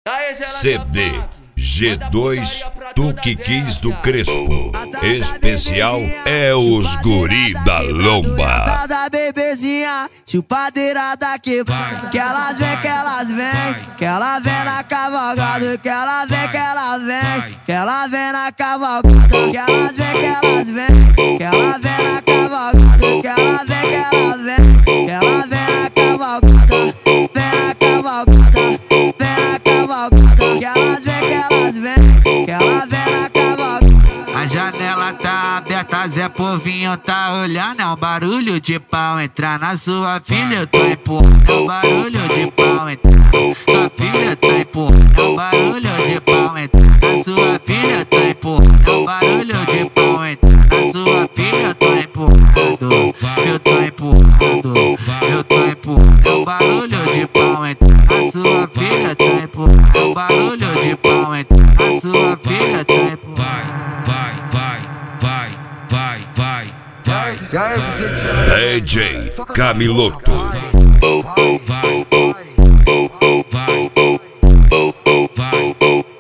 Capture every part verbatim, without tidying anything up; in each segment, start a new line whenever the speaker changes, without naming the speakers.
C D G dois do Kikis do Crespo. Especial é os guri da lomba.
Da bebezinha, chupadeira da quebrada. Que elas vem, que elas vem, que ela vem na cavalgada. Que ela vem, que ela vem, que ela vem na cavalgada. Que elas vem, que elas vem, que ela vem na cavalgada. Que ela vem, que ela vem, que ela vem na cavalgada. Vem na cavalgada, vem na cavalgada. Que elas vem, que elas vem, que ela vem na cavalgada.
A janela tá aberta, Zé Povinho tá olhando. É um barulho de pau entrar na sua filha, eu tô empurrando. É um barulho de pau entrar. Sua filha tá empurrando. É um barulho de pau entrar na sua filha, eu tô empurrando. É um barulho de pau entrar na sua filha, eu tô empurrando. Eu tô empurrando, eu tô empurrando. É um barulho de pau entrar na sua filha, eu tô empurrando. É um barulho de pau entrar na sua filha, eu tô empurrando.
Vai, vai, vai, vai, vai, vai.
Já é D J
D J Camiloto.
Vai, vai, vai, vai,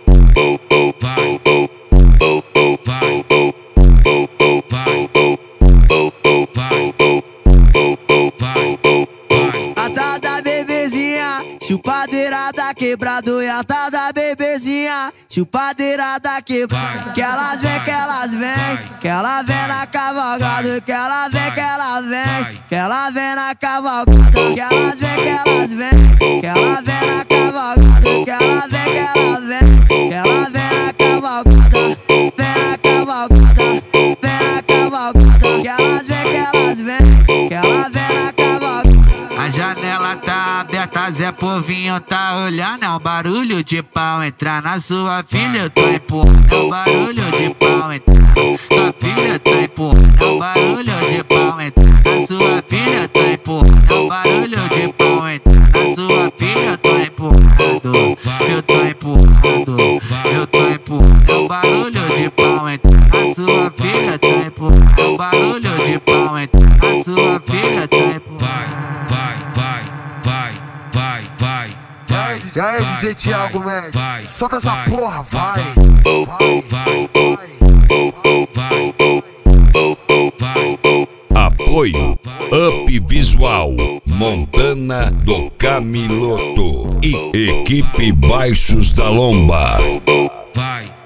A tal da bebezinha, chupadeira da quebrado. E a tal da bebezinha, chupadeira da quebrado. Que elas vem, que elas vem, que ela vem na cavalgada. Que ela vem, que ela vem, que ela vem na cavalgada. Que elas vem, que elas vem, que ela vem na cavalgada. Que ela vem, que ela vem, que ela vem na cavalgada. Vem na cavalgada, vem na cavalgada. Que elas vem, que elas vem, que ela vem na cavalgada.
A janela tá aberta, Zé Povinho tá olhando. É um barulho de pau entrar na sua filha, eu tô empurrando. É um barulho de pau entrar. Sua filha tá empurrando. É um barulho de pau entrar na sua filha, eu tô empurrando. É um barulho de pau entrar na sua filha, eu tô empurrando. Eu tô empurrando, eu tô empurrando. É um barulho de pau entrar na sua filha, eu tô empurrando. É um barulho de pau entrar na sua filha, eu tô empurrando.
vai, vai, vai, vai, vai, vai.
Já é D J Thiago, man. Solta essa porra, vai.
Vai, vai, vai.
Apoio Up Visual, Montana do Camiloto e Equipe Baixos da Lomba.
Vai.